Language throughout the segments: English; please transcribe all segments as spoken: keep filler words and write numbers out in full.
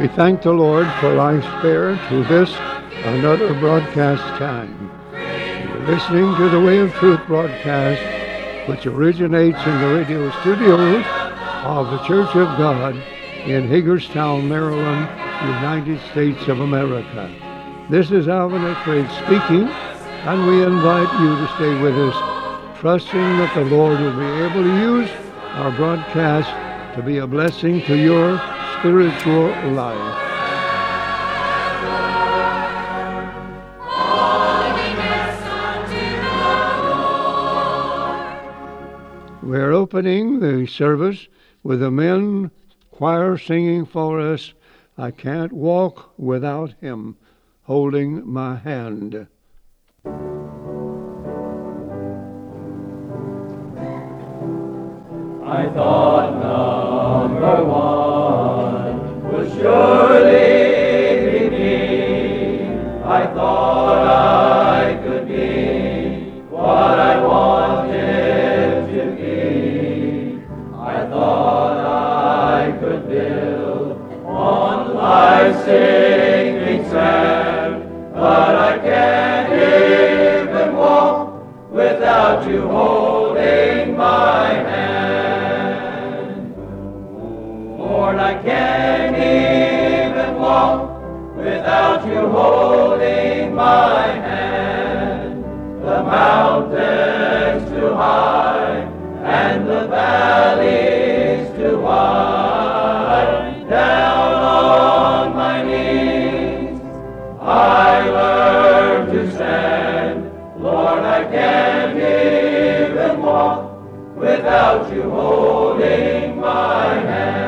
We thank the Lord for life spared to this, another broadcast time. You're listening to the Way of Truth broadcast, which originates in the radio studios of the Church of God in Hagerstown, Maryland, United States of America. This is Alvin Eckrade speaking, and we invite you to stay with us, trusting that the Lord will be able to use our broadcast to be a blessing to your spiritual life. We're opening the service with the men choir singing for us, "I Can't Walk Without Him Holding My Hand." I thought number one would surely be me. I thought I could be what I wanted to be. I thought I could build on life's sinking sand, but I can't even walk without you holding my hand. Lord, I can't even walk without you holding my hand. The mountains too high and the valleys too wide. Down on my knees I learn to stand. Lord, I can't even walk without you holding my hand.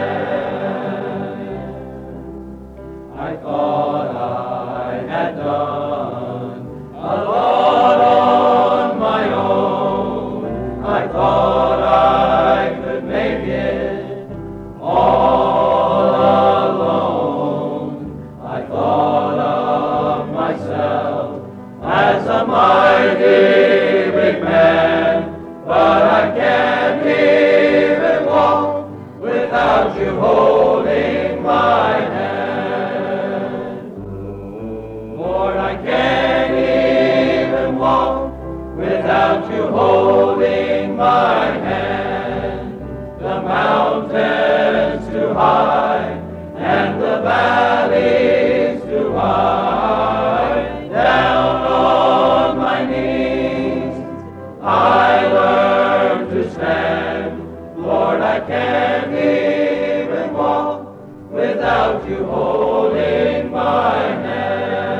I thought I had done a lot on my own. I thought I could make it all alone. I thought of myself as a mighty big man, but I can't even walk without you holding my hand. Lord, I can't even walk without you holding my hand. The mountains too high and the valleys too wide. Down on my knees I learn to stand. Lord, I can't even walk without you holding my hand.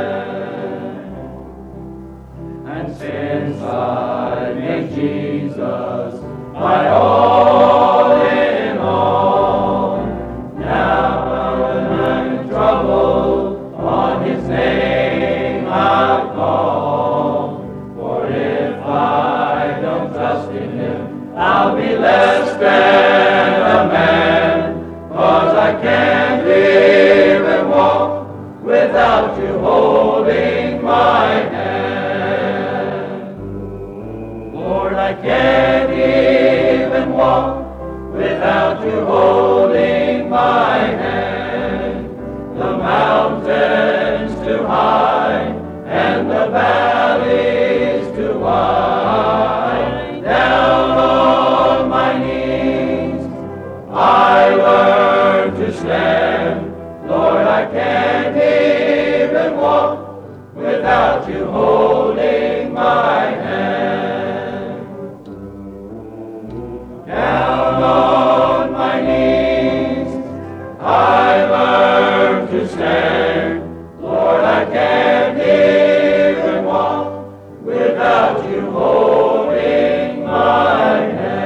And since I made Jesus my all in all, now when I'm troubled, on his name I'll call. For if I don't trust in him, I'll be less than a man. 'Cause I can't even walk without you holding my hand. Lord, I can't even walk without you holding my hand. The mountains too high and the valleys too wide. Down on my knees I learn to stand. Lord, I can't even walk without you holding my hand. Down on my knees I learn to stand. Lord, I can't even walk without you holding my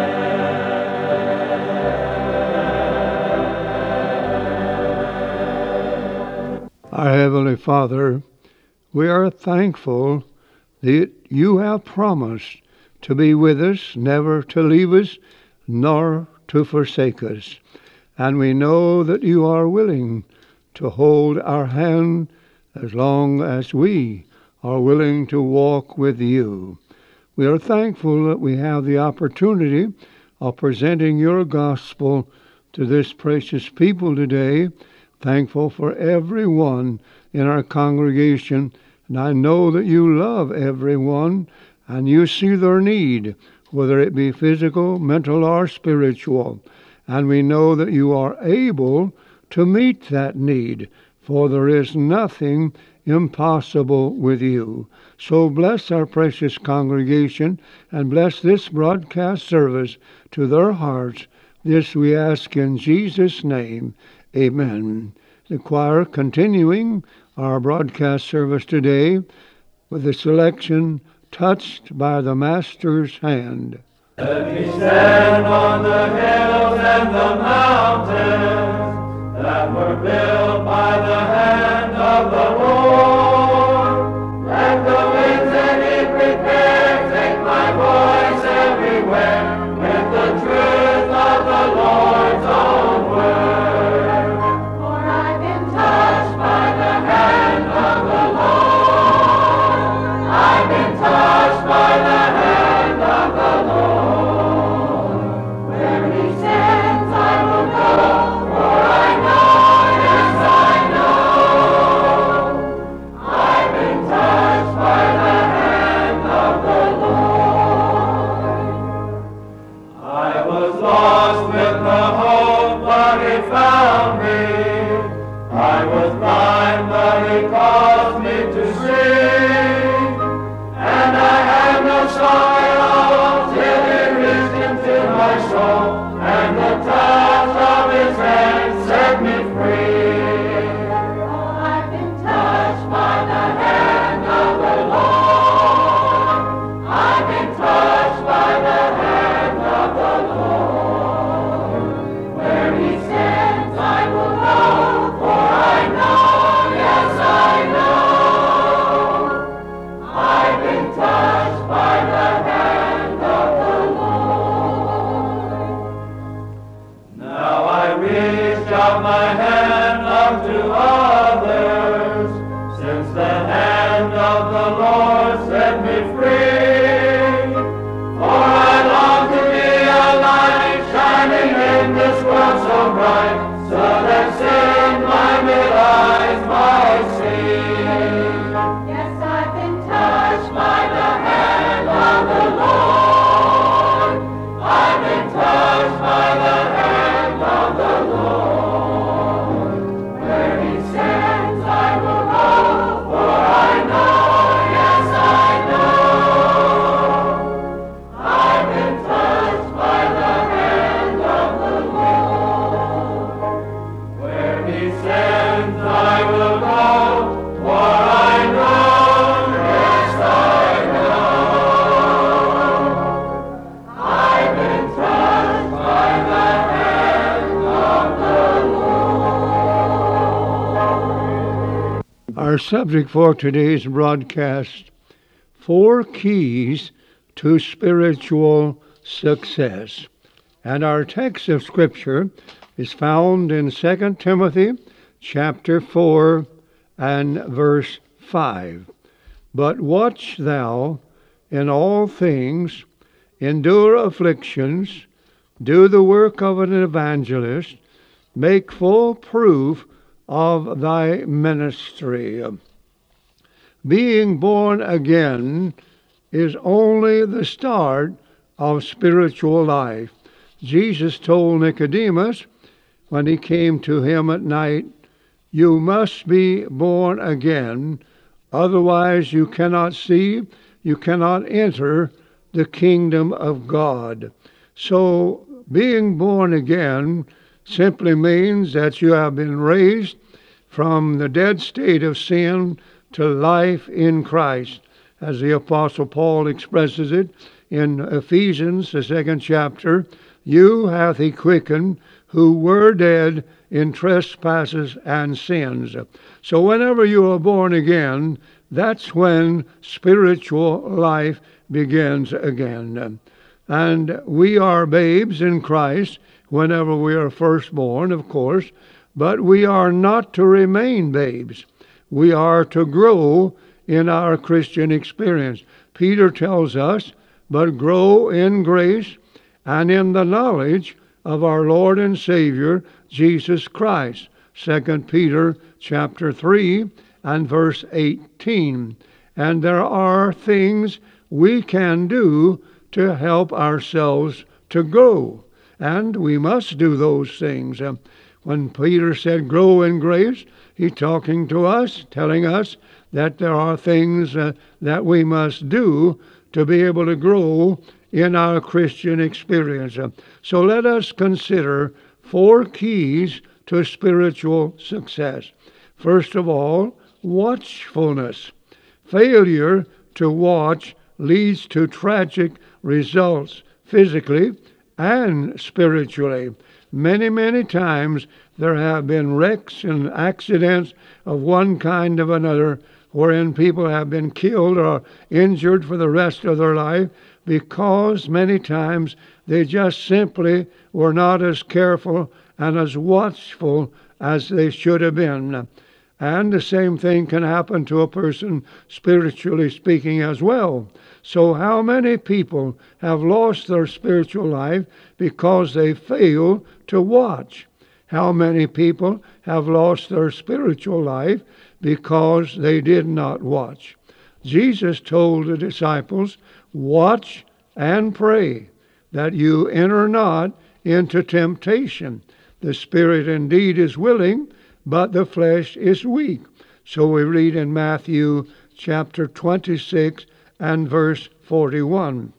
hand. Our Heavenly Father, we are thankful that you have promised to be with us, never to leave us, nor to forsake us. And we know that you are willing to hold our hand as long as we are willing to walk with you. We are thankful that we have the opportunity of presenting your gospel to this precious people today. Thankful for everyone in our congregation, and I know that you love everyone, and you see their need, whether it be physical, mental, or spiritual. And we know that you are able to meet that need, for there is nothing impossible with you. So bless our precious congregation, and bless this broadcast service to their hearts. This we ask in Jesus' name. Amen. The choir continuing our broadcast service today with the selection, Touched by the Master's Hand. Let me stand on the hills and the mountains that were built by the hand of the Lord. Let the winds that He prepared take my voice everywhere with the truth of the Lord's own word. For I've been touched by the hand of the Lord. I've been touched by the hand of the Lord. Where He sends I will go, for I know, yes I know, I've been touched by the hand of the Lord. I was lost with the hope, but He found me. I was blind, but He caused me to see. And I had no sorrow till He reached into my soul, and the touch of His hand set me free. Oh, I've been touched by the hand of the Lord. I've been touched by the hand of the Lord. Where He sends I will go, for I know, yes I know, I've been touched by the hand of the Lord. Now I reach out my hand unto others, since the hand of the Lord set me free. For I long to be a light shining in this world so bright, so that sin-blinded eyes might see. Yes, I've been touched by the hand of the Lord. I've been touched by the hand of the Lord. Where He sends I will go, for I know, yes I know, I've been touched by the hand of the Lord. Where He sends I will go, for I know, yes I know, I've been touched by the hand of the Lord. Our subject for today's broadcast, Four Keys to Spiritual Success. And our text of Scripture is found in Second Timothy chapter four and verse five. But watch thou in all things, endure afflictions, do the work of an evangelist, make full proof of thy ministry. Being born again is only the start of spiritual life. Jesus told Nicodemus when he came to him at night, you must be born again, otherwise you cannot see, you cannot enter the kingdom of God. So being born again simply means that you have been raised from the dead state of sin to life in Christ, as the Apostle Paul expresses it in Ephesians, the second chapter. You hath He quickened who were dead in trespasses and sins. So whenever you are born again, that's when spiritual life begins again. And we are babes in Christ whenever we are first born, of course, but we are not to remain babes. We are to grow in our Christian experience. Peter tells us, but grow in grace and in the knowledge of our Lord and Savior, Jesus Christ. Second Peter chapter three and verse eighteen. And there are things we can do to help ourselves to grow. And we must do those things. Uh, when Peter said grow in grace, he's talking to us, telling us that there are things uh, that we must do to be able to grow in our Christian experience. Uh, so let us consider four keys to spiritual success. First of all, watchfulness. Failure to watch leads to tragic results physically and spiritually. Many, many times there have been wrecks and accidents of one kind of another wherein people have been killed or injured for the rest of their life because many times they just simply were not as careful and as watchful as they should have been. And the same thing can happen to a person spiritually speaking as well. So how many people have lost their spiritual life because they fail to watch? How many people have lost their spiritual life because they did not watch? Jesus told the disciples, watch and pray that you enter not into temptation. The spirit indeed is willing, but the flesh is weak. So we read in Matthew chapter twenty-six and verse forty-one.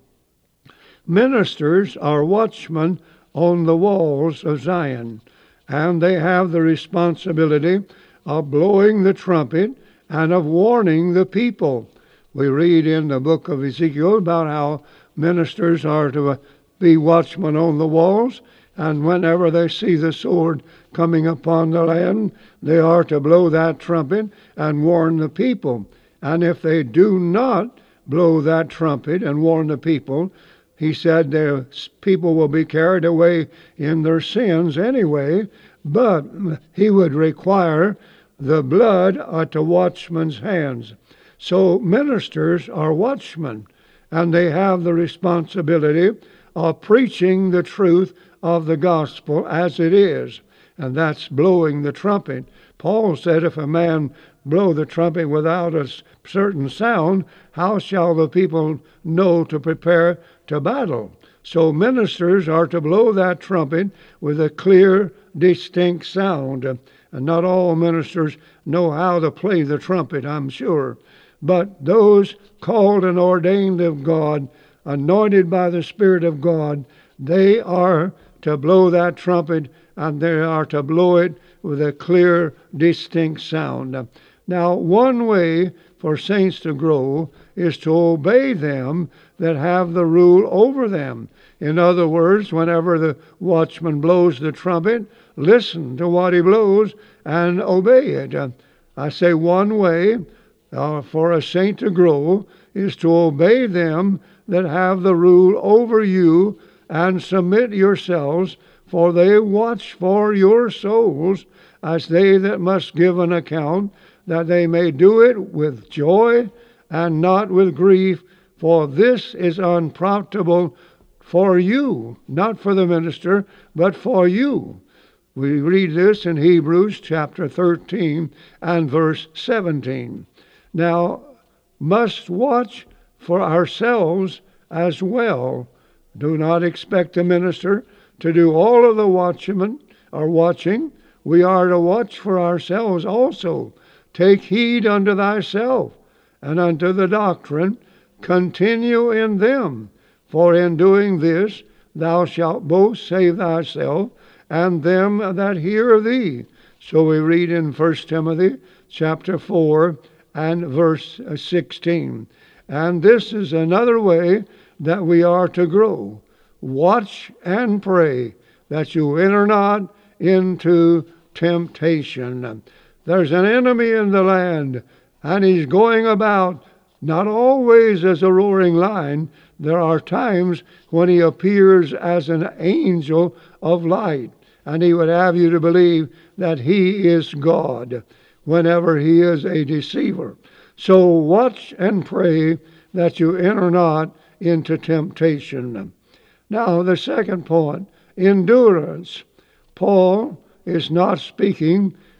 Ministers are watchmen on the walls of Zion, and they have the responsibility of blowing the trumpet and of warning the people. We read in the book of Ezekiel about how ministers are to be watchmen on the walls, and whenever they see the sword coming upon the land, they are to blow that trumpet and warn the people. And if they do not blow that trumpet and warn the people, he said the people will be carried away in their sins anyway, but he would require the blood at the watchman's hands. So ministers are watchmen, and they have the responsibility of preaching the truth of the gospel as it is, and that's blowing the trumpet. Paul said, if a man blow the trumpet without a certain sound, how shall the people know to prepare to battle? So ministers are to blow that trumpet with a clear, distinct sound. And not all ministers know how to play the trumpet, I'm sure. But those called and ordained of God, anointed by the Spirit of God, they are to blow that trumpet, and they are to blow it with a clear, distinct sound. Now, one way for saints to grow is to obey them that have the rule over them. In other words, whenever the watchman blows the trumpet, listen to what he blows and obey it. I say one way uh, for a saint to grow is to obey them that have the rule over you, and submit yourselves, for they watch for your souls, as they that must give an account, that they may do it with joy and not with grief, for this is unprofitable for you, not for the minister, but for you. We read this in Hebrews chapter thirteen and verse seventeen. Now, must watch for ourselves as well. Do not expect the minister to do all of the watchmen or watching. We are to watch for ourselves also. Take heed unto thyself and unto the doctrine. Continue in them. For in doing this thou shalt both save thyself and them that hear thee. So we read in First Timothy chapter four and verse sixteen. And this is another way that we are to grow. Watch and pray that you enter not into temptation. There's an enemy in the land, and he's going about, not always as a roaring lion. There are times when he appears as an angel of light, and he would have you to believe that he is God whenever he is a deceiver. So watch and pray that you enter not into temptation. Now, the second point, endurance. Paul is not speaking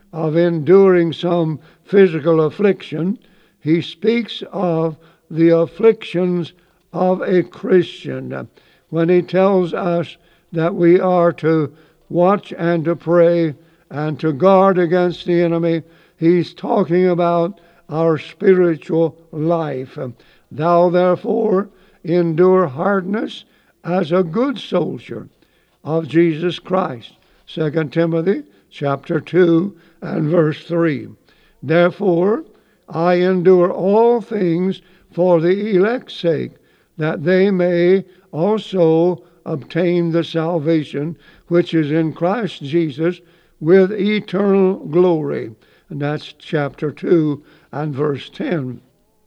of enduring some physical affliction. He speaks of the afflictions of a Christian when he tells us that we are to watch and to pray and to guard against the enemy. He's talking about our spiritual life. Thou therefore endure hardness as a good soldier of Jesus Christ. Second Timothy chapter two and verse three. Therefore I endure all things for the elect's sake, that they may also obtain the salvation which is in Christ Jesus with eternal glory. And that's chapter two and verse ten.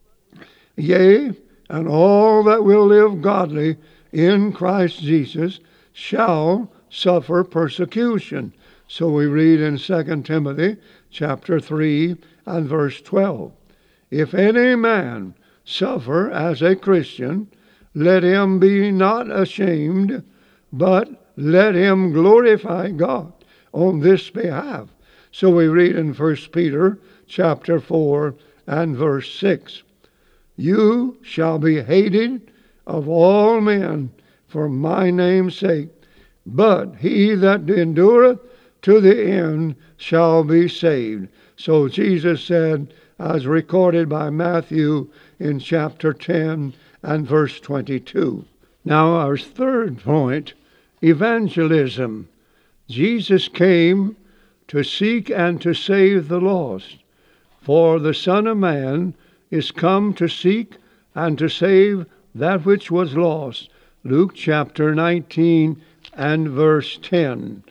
Yea, and all that will live godly in Christ Jesus shall suffer persecution. So we read in Second Timothy chapter three and verse twelve. If any man suffer as a Christian, let him be not ashamed, but let him glorify God on this behalf. So we read in First Peter chapter four and verse six. You shall be hated of all men for my name's sake, but he that endureth to the end shall be saved. So Jesus said, as recorded by Matthew in chapter ten and verse twenty-two. Now our third point, evangelism. Jesus came to seek and to save the lost. For the Son of Man is come to seek and to save that which was lost. Luke chapter nineteen and verse ten.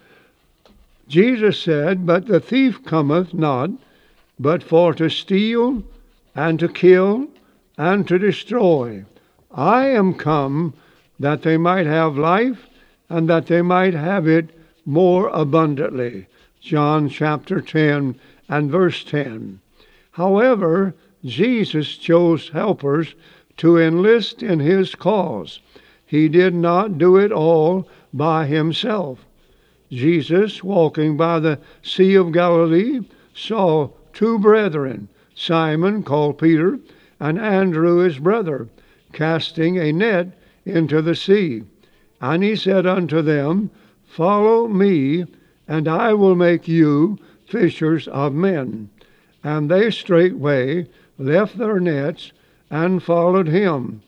Jesus said, But the thief cometh not, but for to steal, and to kill, and to destroy. I am come that they might have life, and that they might have it more abundantly. John chapter ten and verse ten. However, Jesus chose helpers to enlist in his cause. He did not do it all by himself. Jesus, walking by the Sea of Galilee, saw two brethren, Simon, called Peter, and Andrew his brother, casting a net into the sea. And he said unto them, Follow me, and I will make you fishers of men. And they straightway left their nets and followed him.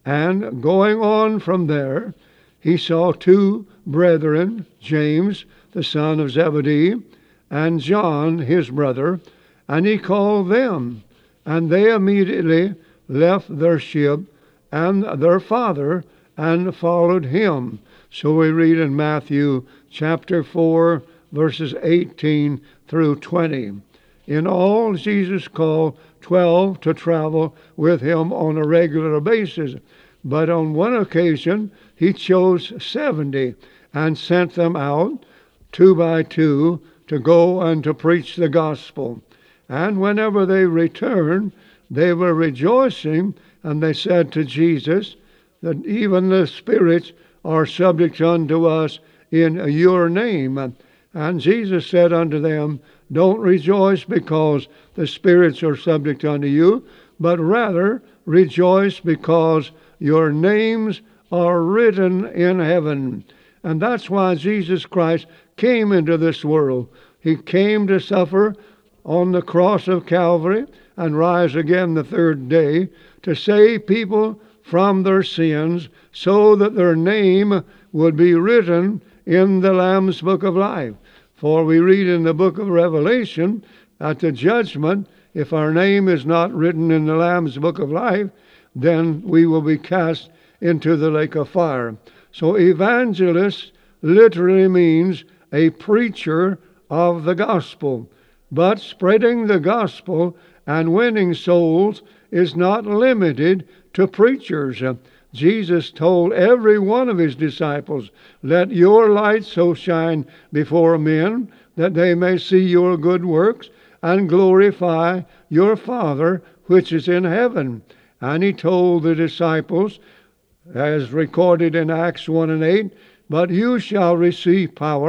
And going on from there, he saw two brethren, James, the son of Zebedee, and John, his brother, and he called them. And they immediately left their ship and their father and followed him. So we read in Matthew chapter four, verses eighteen through twenty. In all, Jesus called twelve to travel with him on a regular basis. But on one occasion, he chose seventy and sent them out, two by two, to go and to preach the gospel. And whenever they returned, they were rejoicing, and they said to Jesus that even the spirits are subject unto us in your name. And Jesus said unto them, Don't rejoice because the spirits are subject unto you, but rather rejoice because your names are written in heaven. And that's why Jesus Christ came into this world. He came to suffer on the cross of Calvary and rise again the third day to save people from their sins so that their name would be written in the Lamb's Book of Life. For we read in the book of Revelation, at the judgment, if our name is not written in the Lamb's Book of Life, then we will be cast into the lake of fire. So evangelist literally means a preacher of the gospel. But spreading the gospel and winning souls is not limited to preachers. Jesus told every one of his disciples, Let your light so shine before men that they may see your good works and glorify your Father which is in heaven. And he told the disciples, as recorded in Acts one and eight, But you shall receive power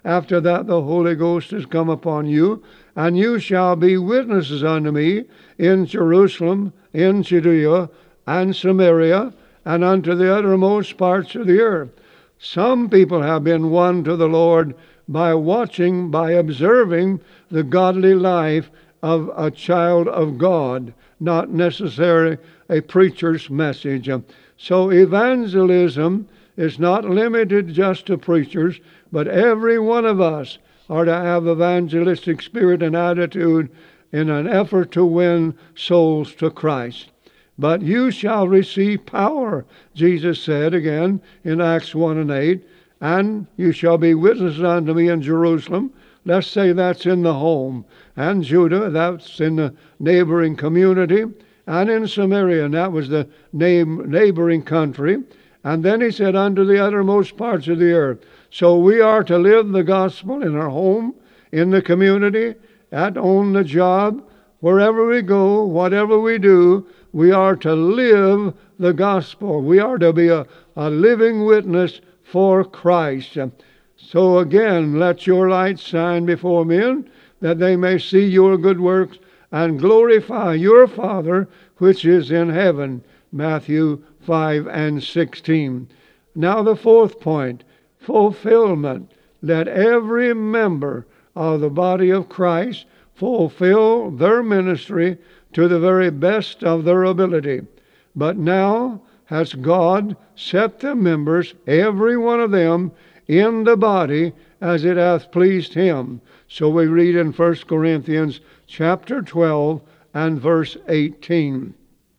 after that the Holy Ghost is come upon you, and you shall be witnesses unto me in Jerusalem, in Judea, and Samaria, and unto the uttermost parts of the earth. Some people have been won to the Lord by watching, by observing the godly life of a child of God, not necessarily a preacher's message. So evangelism is not limited just to preachers, but every one of us are to have evangelistic spirit and attitude in an effort to win souls to Christ. But you shall receive power, Jesus said again in Acts one and eight, and you shall be witnesses unto me in Jerusalem. Let's say that's in the home. And Judah, that's in the neighboring community. And in Samaria, and that was the neighboring country. And then he said, unto the uttermost parts of the earth. So we are to live the gospel in our home, in the community, at on the job, wherever we go, whatever we do, we are to live the gospel. We are to be a, a living witness for Christ. So again, let your light shine before men, that they may see your good works and glorify your Father which is in heaven. Matthew five and sixteen. Now the fourth point, fulfillment. Let every member of the body of Christ fulfill their ministry to the very best of their ability. But now has God set the members, every one of them, in the body as it hath pleased him. So we read in First Corinthians chapter twelve and verse eighteen.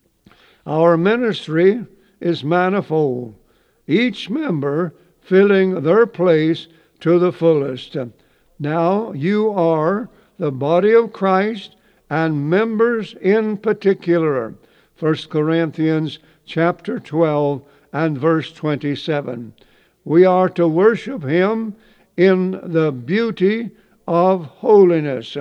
Our ministry is manifold, each member filling their place to the fullest. Now you are the body of Christ, and members in particular. First Corinthians chapter twelve and verse twenty-seven. We are to worship him in the beauty of holiness.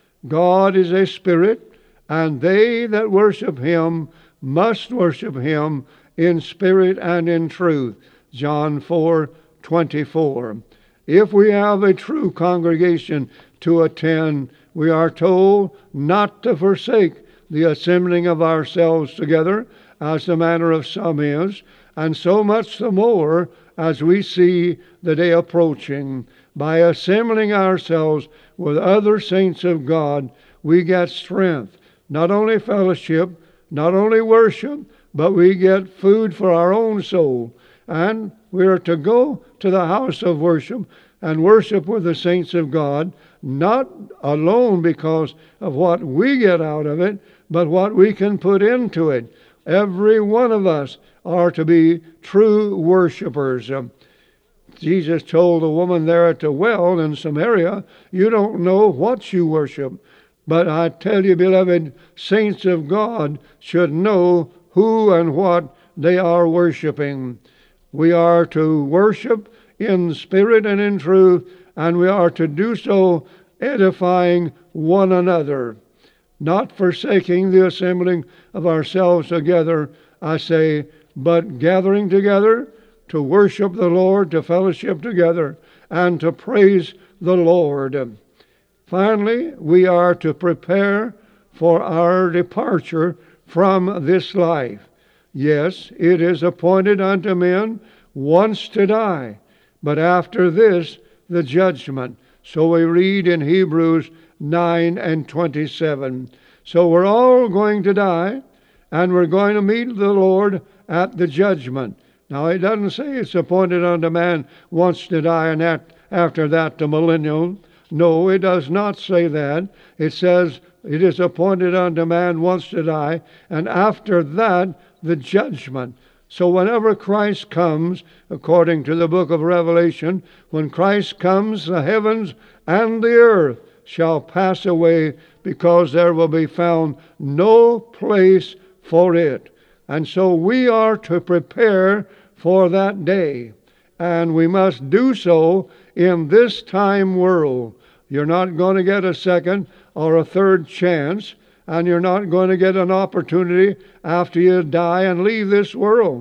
God is a spirit, and they that worship him must worship him in spirit and in truth. John four twenty-four. If we have a true congregation to attend, we are told not to forsake the assembling of ourselves together, as the manner of some is, and so much the more as we see the day approaching. By assembling ourselves with other saints of God, we get strength, not only fellowship, not only worship, but we get food for our own soul. And we are to go to the house of worship and worship with the saints of God, not alone because of what we get out of it, but what we can put into it. Every one of us are to be true worshipers. Um, Jesus told the woman there at the well in Samaria, you don't know what you worship. But I tell you, beloved, saints of God should know who and what they are worshiping. We are to worship in spirit and in truth, and we are to do so edifying one another, not forsaking the assembling of ourselves together, I say, but gathering together to worship the Lord, to fellowship together, and to praise the Lord. Finally, we are to prepare for our departure from this life. Yes, it is appointed unto men once to die, but after this the judgment. So we read in Hebrews nine and twenty-seven. So we're all going to die, and we're going to meet the Lord at the judgment. Now, it doesn't say it's appointed unto man once to die, and that, after that the millennium. No, it does not say that. It says it is appointed unto man once to die, and after that the judgment. So whenever Christ comes, according to the book of Revelation, when Christ comes, the heavens and the earth shall pass away, because there will be found no place for it. And so we are to prepare for that day, and we must do so in this time world. You're not going to get a second or a third chance, and you're not going to get an opportunity after you die and leave this world.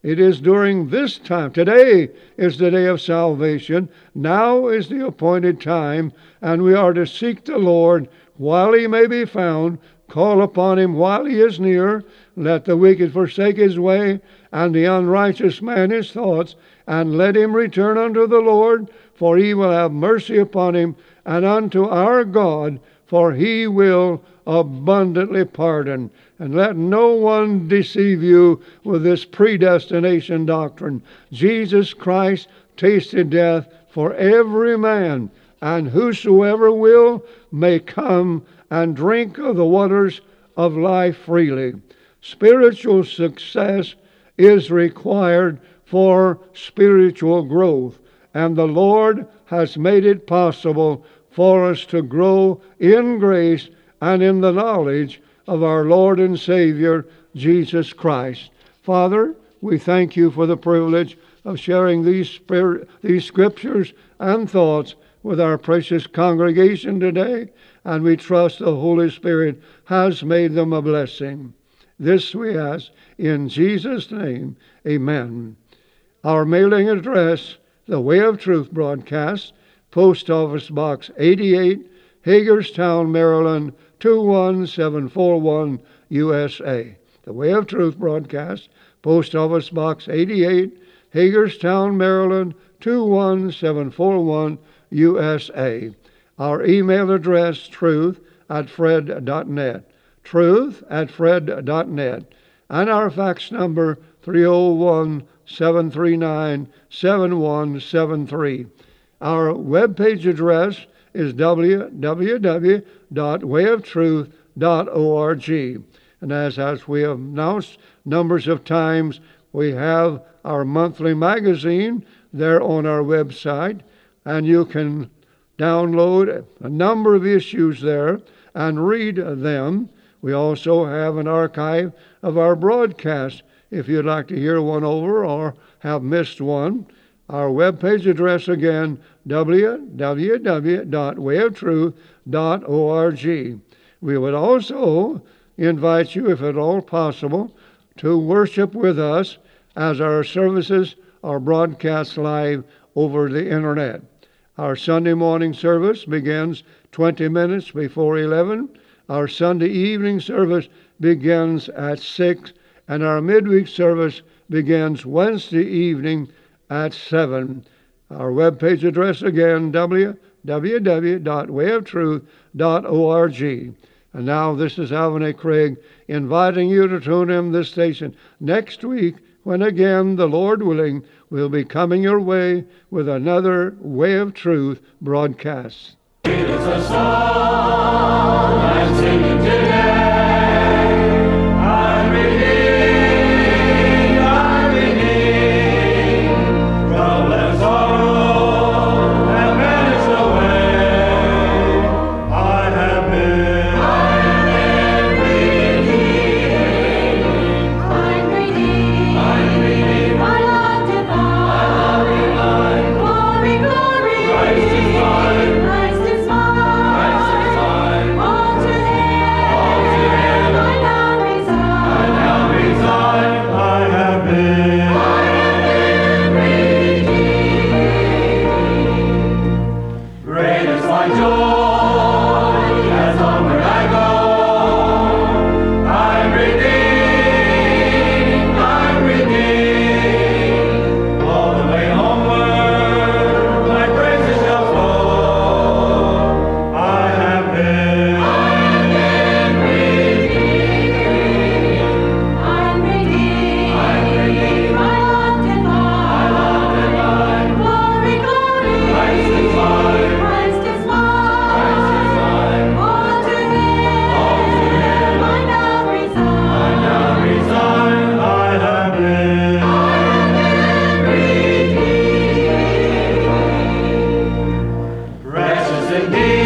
It is during this time. Today is the day of salvation. Now is the appointed time, and we are to seek the Lord while he may be found. Call upon him while he is near. Let the wicked forsake his way, and the unrighteous man his thoughts, and let him return unto the Lord, for he will have mercy upon him, and unto our God, for he will abundantly pardon. And let no one deceive you with this predestination doctrine. Jesus Christ tasted death for every man, and whosoever will may come and drink of the waters of life freely. Spiritual success is required for spiritual growth, and the Lord has made it possible for us to grow in grace and in the knowledge of our Lord and Savior, Jesus Christ. Father, we thank you for the privilege of sharing these, spirit, these scriptures and thoughts with our precious congregation today, and we trust the Holy Spirit has made them a blessing. This we ask in Jesus' name, amen. Our mailing address, The Way of Truth Broadcast, Post Office Box eighty-eight, Hagerstown, Maryland, two one seven four one, U S A. The Way of Truth Broadcast, Post Office Box eighty-eight, Hagerstown, Maryland, two one seven four one, U S A. Our email address, truth at fred dot net. Truth at fred dot net. And our fax number, three oh one, seven three nine, seven one seven three. Our webpage address is w w w dot way of truth dot org. And as, as we have announced numbers of times, we have our monthly magazine there on our website, and you can download a number of issues there and read them. We also have an archive of our broadcasts if you'd like to hear one over or have missed one. Our webpage address again, w w w dot way of truth dot org. We would also invite you, if at all possible, to worship with us as our services are broadcast live over the internet. Our Sunday morning service begins twenty minutes before eleven. Our Sunday evening service begins at six, and our midweek service begins Wednesday evening at seven. Our webpage address again, w w w dot way of truth dot org. And now this is Alvin A. Craig inviting you to tune in this station next week when again, the Lord willing, we'll be coming your way with another Way of Truth broadcast. It is a song I'm singing today. I'm redeemed, I'm redeemed. Trouble and sorrow have vanished away. I have been, I have been redeemed. I'm redeemed. I'm redeemed. My love divine. My love divine. Glory, glory. Christ is mine. Christ is mine. Christ is mine. All to Him. All to Him. I now reside. I now reside. I have been. I have been redeemed. Great is my joy as onward I go. I'm redeemed, I'm redeemed. All the way homeward, my praises shall flow. I have been, I have been redeemed. I'm redeemed. I'm redeemed. My love divine. My love divine. Glory, glory. Christ is mine. Christ is mine. Christ is mine. All to Him. All to Him. I now reside. I now reside. I have been, I have been redeemed. precious indeed.